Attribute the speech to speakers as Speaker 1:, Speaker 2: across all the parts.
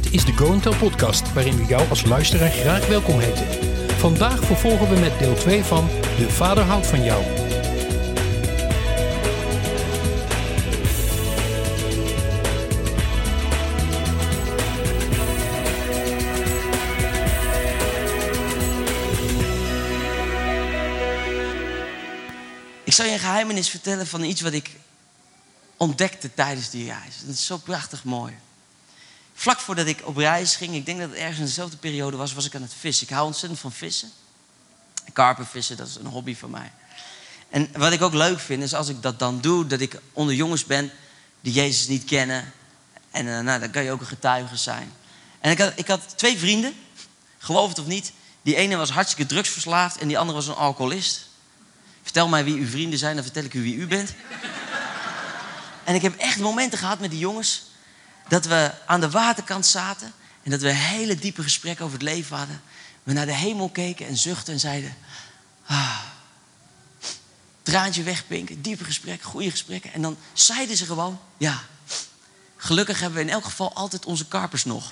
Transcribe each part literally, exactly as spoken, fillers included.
Speaker 1: Dit is de Go and Tell podcast, waarin we jou als luisteraar graag welkom heten. Vandaag vervolgen we met deel twee van De Vader houdt van jou.
Speaker 2: Ik zal je een geheimenis vertellen van iets wat ik ontdekte tijdens die reis. Dat is zo prachtig mooi. Vlak voordat ik op reis ging, ik denk dat het ergens in dezelfde periode was, was ik aan het vissen. Ik hou ontzettend van vissen. Karpervissen, dat is een hobby van mij. En wat ik ook leuk vind, is als ik dat dan doe, dat ik onder jongens ben die Jezus niet kennen. En uh, nou, dan kan je ook een getuige zijn. En ik had, ik had twee vrienden, geloof het of niet. Die ene was hartstikke drugsverslaafd en die andere was een alcoholist. Vertel mij wie uw vrienden zijn, dan vertel ik u wie u bent. En ik heb echt momenten gehad met die jongens, dat we aan de waterkant zaten en dat we hele diepe gesprekken over het leven hadden. We naar de hemel keken en zuchtten en zeiden, ah, traantje wegpinken, diepe gesprekken, goede gesprekken. En dan zeiden ze gewoon, ja, gelukkig hebben we in elk geval altijd onze karpers nog.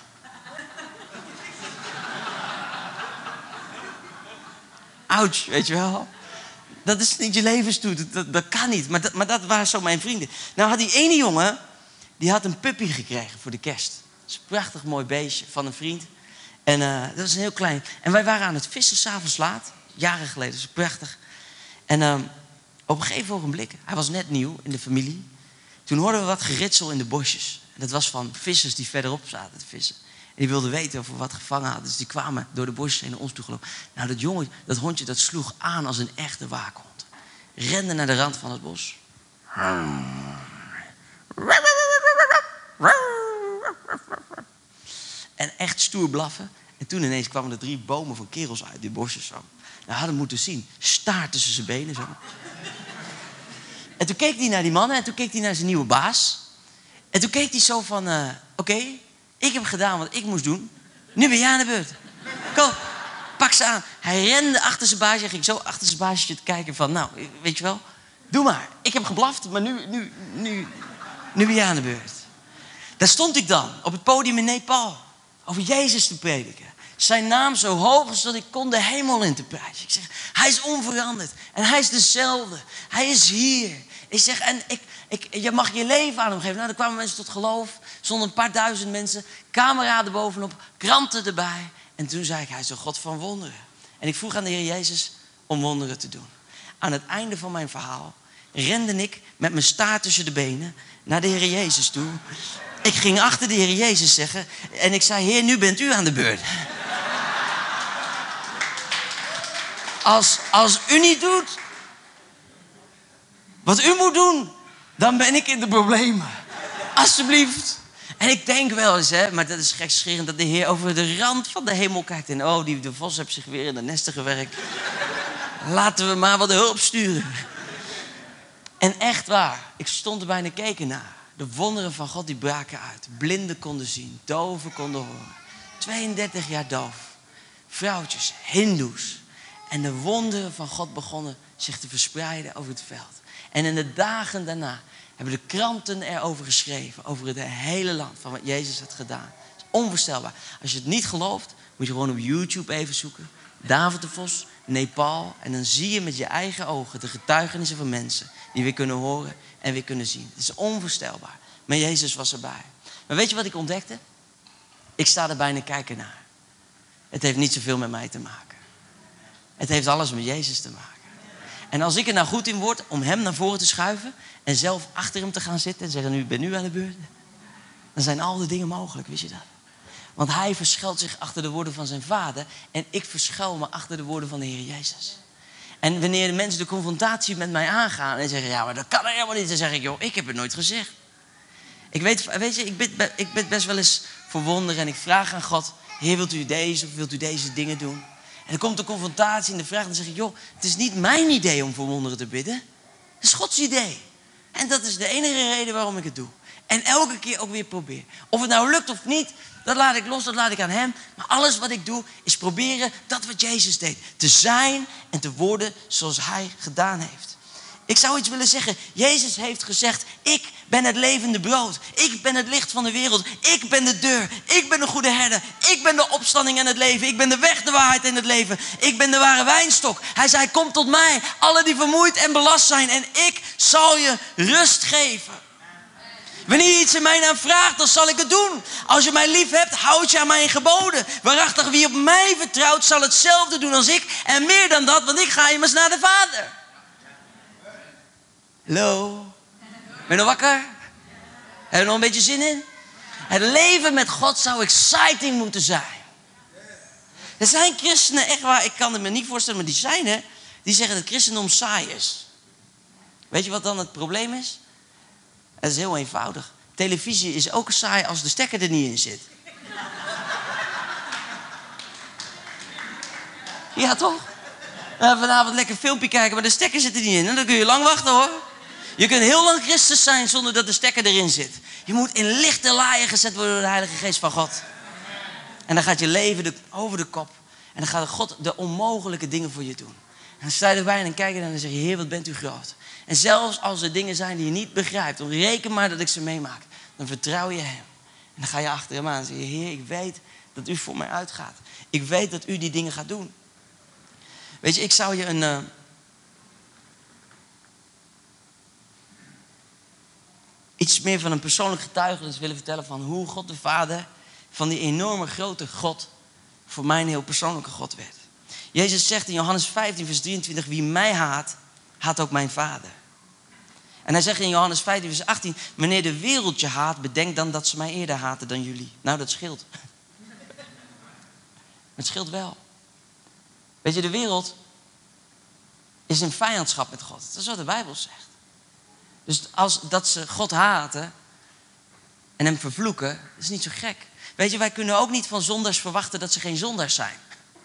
Speaker 2: Ouch, weet je wel. Dat is niet je levensstoet, dat, dat, dat kan niet. Maar dat, maar dat waren zo mijn vrienden. Nou had die ene jongen, die had een puppy gekregen voor de kerst. Dat is een prachtig mooi beestje van een vriend. En uh, dat was een heel klein. En wij waren aan het vissen, 's avonds laat. Jaren geleden, dat is prachtig. En uh, op een gegeven ogenblik, hij was net nieuw in de familie. Toen hoorden we wat geritsel in de bosjes. En dat was van vissers die verderop zaten te vissen. En die wilden weten of we wat gevangen hadden. Dus die kwamen door de bosjes heen naar ons toe gelopen. Nou, dat jongen, dat hondje, dat sloeg aan als een echte waakhond. Rende naar de rand van het bos. En echt stoer blaffen. En toen ineens kwamen er drie bomen van kerels uit die bosjes zo. Nou, hadden moeten zien. Staart tussen zijn benen zo. En toen keek hij naar die mannen en toen keek hij naar zijn nieuwe baas. En toen keek hij zo van, uh, oké, okay, ik heb gedaan wat ik moest doen. Nu ben jij aan de beurt. Kom, pak ze aan. Hij rende achter zijn baasje. Hij ging zo achter zijn baasje te kijken van, nou, weet je wel, doe maar. Ik heb geblaft, maar nu, nu, nu, nu ben jij aan de beurt. Daar stond ik dan, op het podium in Nepal, over Jezus te prediken. Zijn naam zo hoog als dat ik kon de hemel in te prijzen. Ik zeg, hij is onveranderd. En hij is dezelfde. Hij is hier. Ik zeg, en ik, ik, je mag je leven aan hem geven. Nou, dan kwamen mensen tot geloof. Stonden een paar duizend mensen. Camera erbovenop. Kranten erbij. En toen zei ik, hij is een God van wonderen. En ik vroeg aan de Heer Jezus om wonderen te doen. Aan het einde van mijn verhaal rende ik met mijn staart tussen de benen naar de Heer Jezus toe. Ik ging achter de Heer Jezus zeggen. En ik zei, Heer, nu bent u aan de beurt. Als, als u niet doet wat u moet doen, dan ben ik in de problemen. Alsjeblieft. En ik denk wel eens, hè, maar dat is gekscherend, dat de Heer over de rand van de hemel kijkt. En oh, die de vos heeft zich weer in de nesten gewerkt. Laten we maar wat hulp sturen. En echt waar, ik stond erbij en ik keek ernaar. De wonderen van God die braken uit. Blinden konden zien, doven konden horen. tweeëndertig jaar doof. Vrouwtjes, hindoes. En de wonderen van God begonnen zich te verspreiden over het veld. En in de dagen daarna hebben de kranten erover geschreven. Over het hele land van wat Jezus had gedaan. Het is onvoorstelbaar. Als je het niet gelooft, moet je gewoon op YouTube even zoeken. David de Vos, Nepal. En dan zie je met je eigen ogen de getuigenissen van mensen. Die weer kunnen horen en weer kunnen zien. Het is onvoorstelbaar. Maar Jezus was erbij. Maar weet je wat ik ontdekte? Ik sta erbij en ik kijk ernaar. Het heeft niet zoveel met mij te maken. Het heeft alles met Jezus te maken. En als ik er nou goed in word om hem naar voren te schuiven en zelf achter hem te gaan zitten en zeggen, nu ben u aan de beurt. Dan zijn al die dingen mogelijk, wist je dat? Want hij verschuilt zich achter de woorden van zijn vader en ik verschuil me achter de woorden van de Heer Jezus. En wanneer de mensen de confrontatie met mij aangaan en zeggen, ja, maar dat kan helemaal niet. Dan zeg ik, joh, ik heb het nooit gezegd. Ik weet, weet je, ik bid, ik bid best wel eens voor wonderen en ik vraag aan God, Heer, wilt u deze of wilt u deze dingen doen? En dan komt de confrontatie en de vraag. En dan zeg ik, joh, het is niet mijn idee om voor wonderen te bidden. Het is Gods idee. En dat is de enige reden waarom ik het doe. En elke keer ook weer probeer. Of het nou lukt of niet, dat laat ik los, dat laat ik aan hem. Maar alles wat ik doe, is proberen dat wat Jezus deed. Te zijn en te worden zoals hij gedaan heeft. Ik zou iets willen zeggen. Jezus heeft gezegd, ik ben het levende brood. Ik ben het licht van de wereld. Ik ben de deur. Ik ben de goede herder. Ik ben de opstanding en het leven. Ik ben de weg, de waarheid en het leven. Ik ben de ware wijnstok. Hij zei, kom tot mij, alle die vermoeid en belast zijn. En ik zal je rust geven. Wanneer je iets in mijn naam vraagt, dan zal ik het doen. Als je mij lief hebt, houd je aan mijn geboden. Waarachtig, wie op mij vertrouwt, zal hetzelfde doen als ik. En meer dan dat, want ik ga immers naar de Vader. Hallo? Ben je nog wakker? Heb je er nog een beetje zin in? Het leven met God zou exciting moeten zijn. Er zijn christenen, echt waar, ik kan het me niet voorstellen, maar die zijn er. Die zeggen dat christendom saai is. Weet je wat dan het probleem is? Het is heel eenvoudig. Televisie is ook saai als de stekker er niet in zit. Ja, toch? Uh, vanavond lekker een filmpje kijken, maar de stekker zit er niet in. En dan kun je lang wachten, hoor. Je kunt heel lang Christus zijn zonder dat de stekker erin zit. Je moet in lichte laaien gezet worden door de Heilige Geest van God. En dan gaat je leven de, over de kop. En dan gaat God de onmogelijke dingen voor je doen. En dan sta je erbij en dan kijk je en dan zeg je, Heer, wat bent u groot. En zelfs als er dingen zijn die je niet begrijpt, dan reken maar dat ik ze meemaak. Dan vertrouw je hem. En dan ga je achter hem aan en zeg je, Heer, ik weet dat u voor mij uitgaat. Ik weet dat u die dingen gaat doen. Weet je, ik zou je een... Uh, iets meer van een persoonlijk getuigenis willen vertellen van hoe God de Vader van die enorme grote God voor mij een heel persoonlijke God werd. Jezus zegt in Johannes vijftien vers drieëntwintig, wie mij haat, haat ook mijn Vader. En hij zegt in Johannes vijftien vers achttien, wanneer de wereld je haat, bedenk dan dat ze mij eerder haten dan jullie. Nou, dat scheelt. Het scheelt wel. Weet je, de wereld is in vijandschap met God. Dat is wat de Bijbel zegt. Dus als dat ze God haten en hem vervloeken, dat is niet zo gek. Weet je, wij kunnen ook niet van zondaars verwachten dat ze geen zondaars zijn.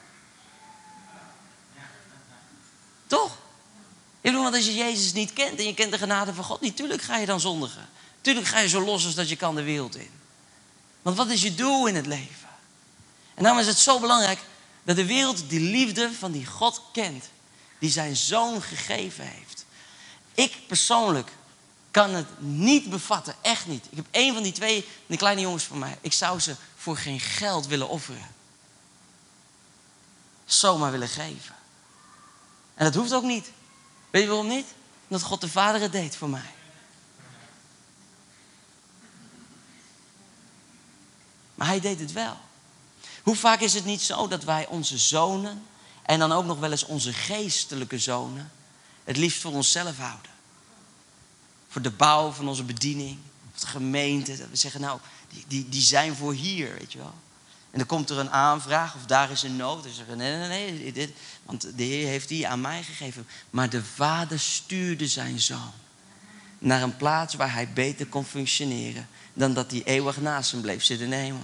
Speaker 2: Toch? Ik bedoel, want als je Jezus niet kent en je kent de genade van God niet, tuurlijk ga je dan zondigen. Tuurlijk ga je zo los als dat je kan de wereld in. Want wat is je doel in het leven? En daarom is het zo belangrijk dat de wereld die liefde van die God kent, die zijn zoon gegeven heeft. Ik persoonlijk kan het niet bevatten, echt niet. Ik heb één van die twee, die kleine jongens van mij, ik zou ze voor geen geld willen offeren. Zomaar willen geven. En dat hoeft ook niet. Weet je waarom niet? Omdat God de Vader het deed voor mij. Maar hij deed het wel. Hoe vaak is het niet zo dat wij onze zonen, en dan ook nog wel eens onze geestelijke zonen, het liefst voor onszelf houden. Voor de bouw van onze bediening, of de gemeente. Dat we zeggen, nou, die, die, die zijn voor hier, weet je wel. En dan komt er een aanvraag of daar is een nood. En ze zeggen, nee, nee, nee, dit, want de Heer heeft die aan mij gegeven. Maar de Vader stuurde zijn zoon naar een plaats waar hij beter kon functioneren dan dat hij eeuwig naast hem bleef zitten in de hemel.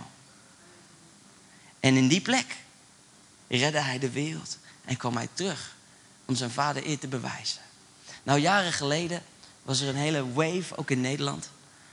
Speaker 2: En in die plek redde hij de wereld en kwam hij terug om zijn Vader eer te bewijzen. Nou, jaren geleden was er een hele wave, ook in Nederland,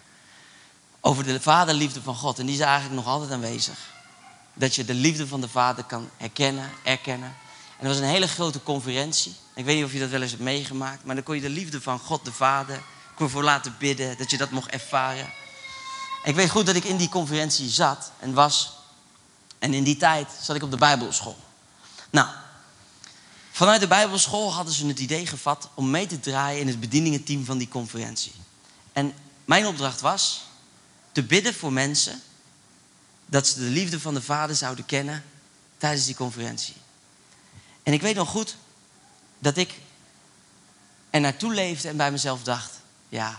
Speaker 2: over de vaderliefde van God. En die is eigenlijk nog altijd aanwezig. Dat je de liefde van de Vader kan herkennen, erkennen. En er was een hele grote conferentie. Ik weet niet of je dat wel eens hebt meegemaakt. Maar dan kon je de liefde van God de Vader, kon je voor laten bidden. Dat je dat mocht ervaren. En ik weet goed dat ik in die conferentie zat en was. En in die tijd zat ik op de Bijbelschool. Nou, vanuit de Bijbelschool hadden ze het idee gevat om mee te draaien in het bedieningenteam van die conferentie. En mijn opdracht was te bidden voor mensen dat ze de liefde van de Vader zouden kennen tijdens die conferentie. En ik weet nog goed dat ik er naartoe leefde en bij mezelf dacht, ja,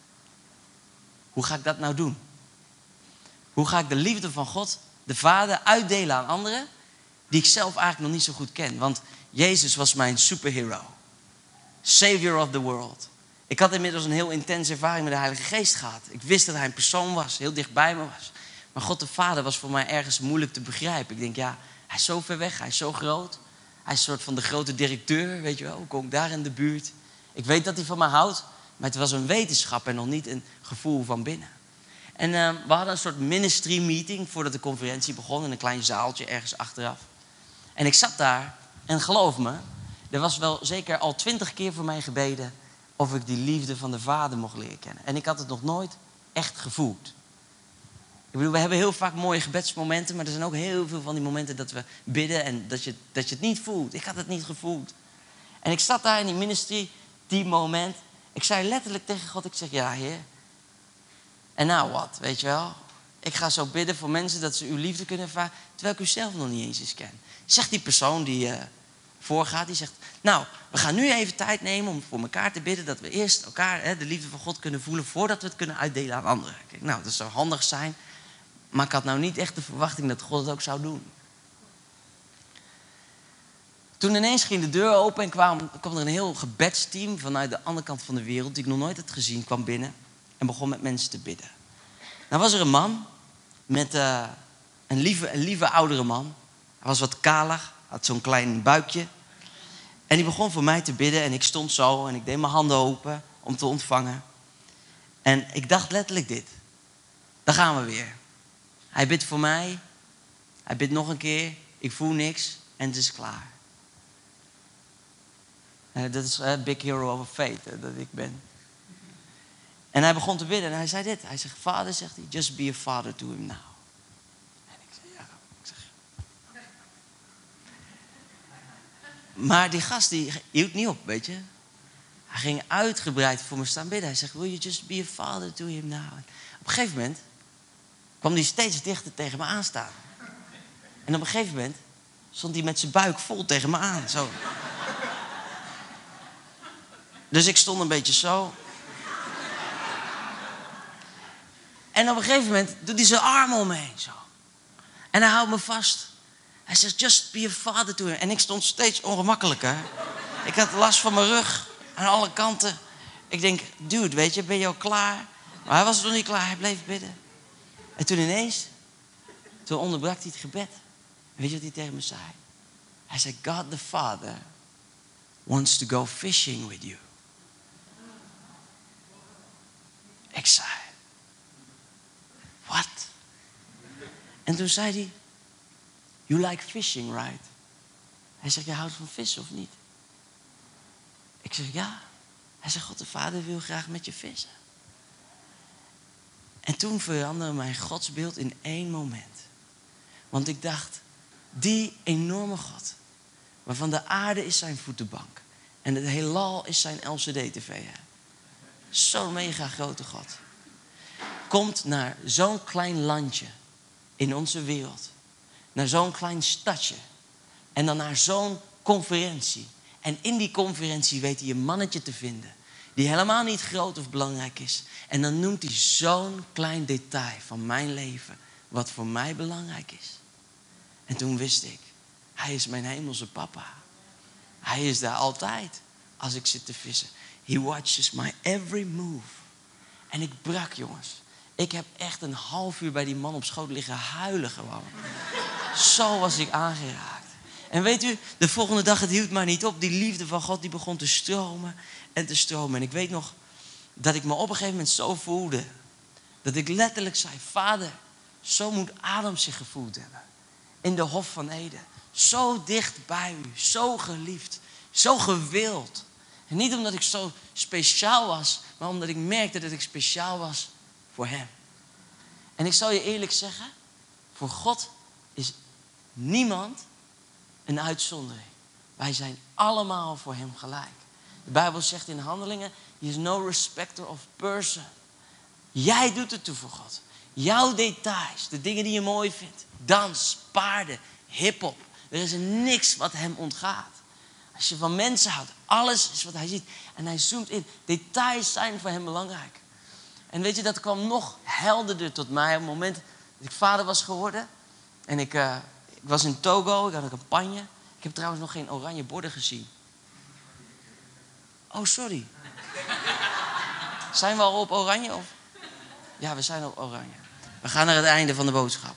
Speaker 2: hoe ga ik dat nou doen? Hoe ga ik de liefde van God, de Vader, uitdelen aan anderen die ik zelf eigenlijk nog niet zo goed ken? Want Jezus was mijn superhero. Savior of the world. Ik had inmiddels een heel intense ervaring met de Heilige Geest gehad. Ik wist dat hij een persoon was, heel dicht bij me was. Maar God de Vader was voor mij ergens moeilijk te begrijpen. Ik denk, ja, hij is zo ver weg, hij is zo groot. Hij is een soort van de grote directeur, weet je wel. Hoe kom ik daar in de buurt? Ik weet dat hij van mij houdt, maar het was een wetenschap en nog niet een gevoel van binnen. En uh, we hadden een soort ministry meeting voordat de conferentie begon in een klein zaaltje ergens achteraf. En ik zat daar en geloof me, er was wel zeker al twintig keer voor mij gebeden of ik die liefde van de Vader mocht leren kennen. En ik had het nog nooit echt gevoeld. Ik bedoel, we hebben heel vaak mooie gebedsmomenten, maar er zijn ook heel veel van die momenten dat we bidden en dat je, dat je het niet voelt. Ik had het niet gevoeld. En ik zat daar in die ministry, die moment. Ik zei letterlijk tegen God, ik zeg, ja Heer. En nou wat, weet je wel? Ik ga zo bidden voor mensen dat ze uw liefde kunnen ervaren, terwijl ik u zelf nog niet eens eens ken. Zegt die persoon die uh, voorgaat, die zegt, nou, we gaan nu even tijd nemen om voor elkaar te bidden, dat we eerst elkaar hè, de liefde van God kunnen voelen, voordat we het kunnen uitdelen aan anderen. Kijk, nou, dat zou handig zijn, maar ik had nou niet echt de verwachting dat God het ook zou doen. Toen ineens ging de deur open en kwam, kwam er een heel gebedsteam vanuit de andere kant van de wereld, die ik nog nooit had gezien, kwam binnen en begon met mensen te bidden. Nou was er een man, met uh, een, lieve, een lieve oudere man. Hij was wat kalig, had zo'n klein buikje. En die begon voor mij te bidden en ik stond zo en ik deed mijn handen open om te ontvangen. En ik dacht letterlijk dit. Daar gaan we weer. Hij bidt voor mij, hij bidt nog een keer, ik voel niks en het is klaar. Uh, dat is een uh, big hero of faith, uh, dat ik ben. En hij begon te bidden en hij zei dit. Hij zegt, Vader, zegt hij, just be a father to him now. En ik zei, ja. Ik zeg, ja. Maar die gast, die hield niet op, weet je. Hij ging uitgebreid voor me staan bidden. Hij zegt, will you just be a father to him now? En op een gegeven moment kwam hij steeds dichter tegen me aanstaan. En op een gegeven moment stond hij met zijn buik vol tegen me aan. Zo. Dus ik stond een beetje zo. En op een gegeven moment doet hij zijn armen om me heen zo. En hij houdt me vast. Hij zegt, just be a father to him. En ik stond steeds ongemakkelijker. Ik had last van mijn rug aan alle kanten. Ik denk, dude, weet je, ben je al klaar? Maar hij was nog niet klaar, hij bleef bidden. En toen ineens, toen onderbrak hij het gebed. Weet je wat hij tegen me zei? Hij zei, God the Father wants to go fishing with you. Ik zei, wat? En toen zei hij, you like fishing, right? Hij zegt, je houdt van vissen of niet? Ik zeg, ja. Hij zegt, God de Vader wil graag met je vissen. En toen veranderde mijn godsbeeld in één moment. Want ik dacht, die enorme God, waarvan de aarde is zijn voetenbank en het heelal is zijn L C D-tv. Zo'n mega grote God. Komt naar zo'n klein landje in onze wereld. Naar zo'n klein stadje. En dan naar zo'n conferentie. En in die conferentie weet hij een mannetje te vinden. Die helemaal niet groot of belangrijk is. En dan noemt hij zo'n klein detail van mijn leven. Wat voor mij belangrijk is. En toen wist ik. Hij is mijn hemelse papa. Hij is daar altijd. Als ik zit te vissen. He watches my every move. En ik brak, jongens. Ik heb echt een half uur bij die man op schoot liggen huilen gewoon. Zo was ik aangeraakt. En weet u, de volgende dag, het hield maar niet op. Die liefde van God die begon te stromen en te stromen. En ik weet nog dat ik me op een gegeven moment zo voelde. Dat ik letterlijk zei, Vader, zo moet Adam zich gevoeld hebben. In de Hof van Eden. Zo dicht bij u, zo geliefd, zo gewild. En niet omdat ik zo speciaal was, maar omdat ik merkte dat ik speciaal was voor hem. En ik zal je eerlijk zeggen, voor God is niemand een uitzondering. Wij zijn allemaal voor hem gelijk. De Bijbel zegt in Handelingen, he is no respecter of person. Jij doet het toe voor God. Jouw details, de dingen die je mooi vindt. Dans, paarden, hiphop. Er is niks wat hem ontgaat. Als je van mensen houdt, alles is wat hij ziet. En hij zoomt in. Details zijn voor hem belangrijk. En weet je, dat kwam nog helderder tot mij op het moment dat ik vader was geworden. En ik, uh, ik was in Togo, ik had een campagne. Ik heb trouwens nog geen oranje borden gezien. Oh, sorry. Zijn we al op oranje? Of? Ja, we zijn op oranje. We gaan naar het einde van de boodschap.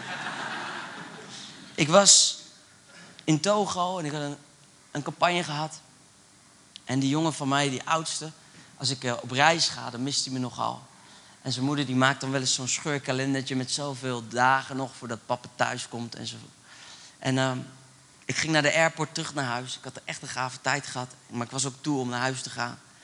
Speaker 2: Ik was in Togo en ik had een, een campagne gehad. En die jongen van mij, die oudste, als ik uh, op reis ga, dan mist hij me nogal. En zijn moeder die maakt dan wel eens zo'n scheurkalendertje met zoveel dagen nog voordat papa thuis komt en zo. En uh, ik ging naar de airport terug naar huis. Ik had echt een gave tijd gehad, maar ik was ook toe om naar huis te gaan.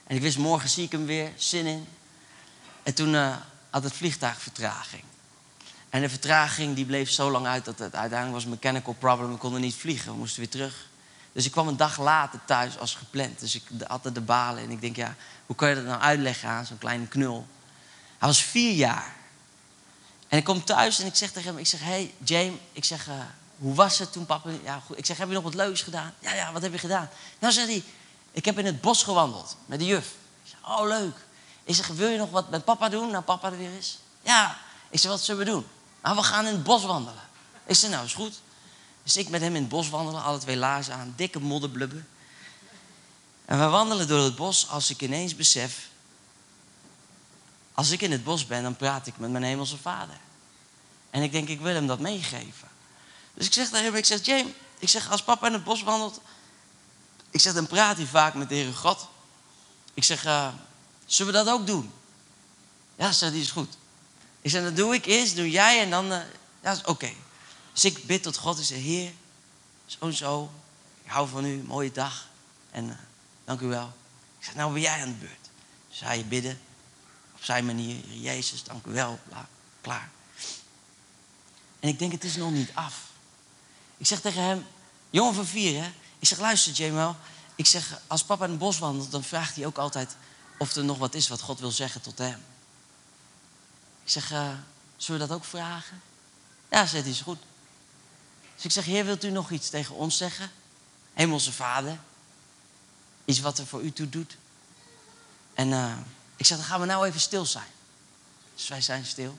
Speaker 2: En ik wist, morgen zie ik hem weer, zin in. En toen uh, had het vliegtuig vertraging. En de vertraging die bleef zo lang uit dat het uiteindelijk was een mechanical problem. We konden niet vliegen, we moesten weer terug. Dus ik kwam een dag later thuis als gepland. Dus ik had er de balen. En ik denk, ja, hoe kan je dat nou uitleggen aan zo'n kleine knul? Hij was vier jaar. En ik kom thuis en ik zeg tegen hem, ik zeg, hey James, ik zeg, uh, hoe was het toen papa? Ja, goed. Ik zeg, heb je nog wat leuks gedaan? Ja, ja, wat heb je gedaan? Nou, zegt hij, ik heb in het bos gewandeld met de juf. Ik zeg, oh, leuk. Ik zeg, wil je nog wat met papa doen, nou papa er weer is? Ja. Ik zeg, wat zullen we doen? Nou, we gaan in het bos wandelen. Ik zeg, nou, is goed. Dus ik met hem in het bos wandelen, alle twee laarzen aan, dikke modderblubben. En we wandelen door het bos als ik ineens besef, als ik in het bos ben, dan praat ik met mijn hemelse vader. En ik denk, ik wil hem dat meegeven. Dus ik zeg tegen hem, ik zeg, James, ik zeg, als papa in het bos wandelt, ik zeg, dan praat hij vaak met de Heere God. Ik zeg, uh, zullen we dat ook doen? Ja, zegt hij, is goed. Ik zeg, dat doe ik eerst, doe jij en dan, uh, ja, oké. Okay. Dus ik bid tot God, ik zeg, Heer, zo en zo, ik hou van u, mooie dag. En uh, dank u wel. Ik zeg, nou ben jij aan de beurt. Dus hij bidden, op zijn manier, Heer Jezus, dank u wel, bla, klaar. En ik denk, het is nog niet af. Ik zeg tegen hem, jongen van vier, hè. Ik zeg, luister, Jamal. Ik zeg, als papa in het bos wandelt, dan vraagt hij ook altijd of er nog wat is wat God wil zeggen tot hem. Ik zeg, uh, zullen we dat ook vragen? Ja, zegt hij, is goed. Dus ik zeg, Heer, wilt u nog iets tegen ons zeggen? Hemelse Vader. Iets wat er voor u toe doet. En uh, ik zeg, dan gaan we nou even stil zijn. Dus wij zijn stil.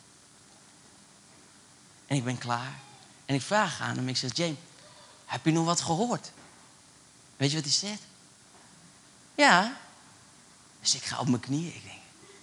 Speaker 2: En ik ben klaar. En ik vraag aan hem, ik zeg, James, heb je nog wat gehoord? Weet je wat hij zegt? Ja. Dus ik ga op mijn knieën. Ik denk.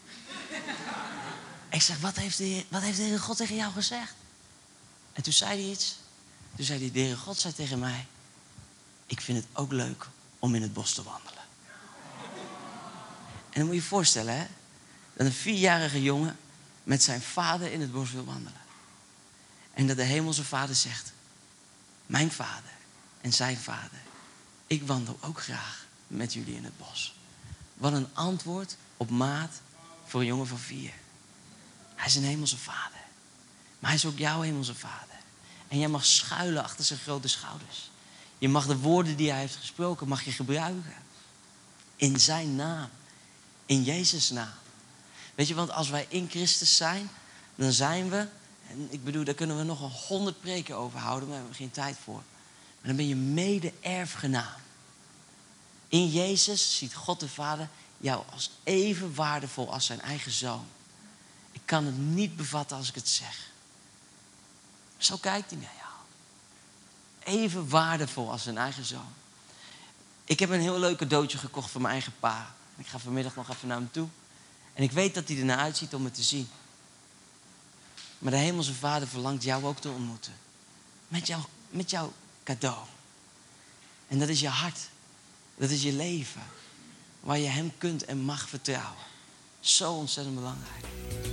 Speaker 2: Ik zeg, wat heeft, de Heer, wat heeft de Heere God tegen jou gezegd? En toen zei hij iets. Toen zei hij, de Heere God zei tegen mij, ik vind het ook leuk om in het bos te wandelen. En dan moet je je voorstellen, hè, dat een vierjarige jongen met zijn vader in het bos wil wandelen. En dat de hemelse vader zegt, mijn vader en zijn vader, ik wandel ook graag met jullie in het bos. Wat een antwoord op maat voor een jongen van vier. Hij is een hemelse vader. Maar hij is ook jouw hemelse vader. En jij mag schuilen achter zijn grote schouders. Je mag de woorden die hij heeft gesproken, mag je gebruiken. In zijn naam. In Jezus' naam. Weet je, want als wij in Christus zijn, dan zijn we, en ik bedoel, daar kunnen we nog een honderd preken over houden, maar daar hebben we geen tijd voor. Maar dan ben je mede-erfgenaam. In Jezus ziet God de Vader jou als even waardevol als zijn eigen zoon. Ik kan het niet bevatten als ik het zeg. Zo kijkt hij naar jou. Even waardevol als zijn eigen zoon. Ik heb een heel leuk cadeautje gekocht voor mijn eigen pa. Ik ga vanmiddag nog even naar hem toe. En ik weet dat hij ernaar uitziet om het te zien. Maar de hemelse Vader verlangt jou ook te ontmoeten. Met, jou, met jouw cadeau. En dat is je hart. Dat is je leven. Waar je hem kunt en mag vertrouwen. Zo ontzettend belangrijk.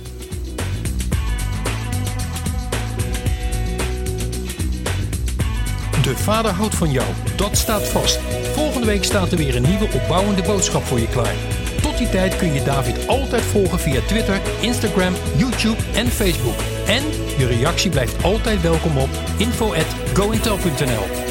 Speaker 1: De Vader houdt van jou, dat staat vast. Volgende week staat er weer een nieuwe opbouwende boodschap voor je klaar. Tot die tijd kun je David altijd volgen via Twitter, Instagram, YouTube en Facebook. En je reactie blijft altijd welkom op info at gointel punt n l.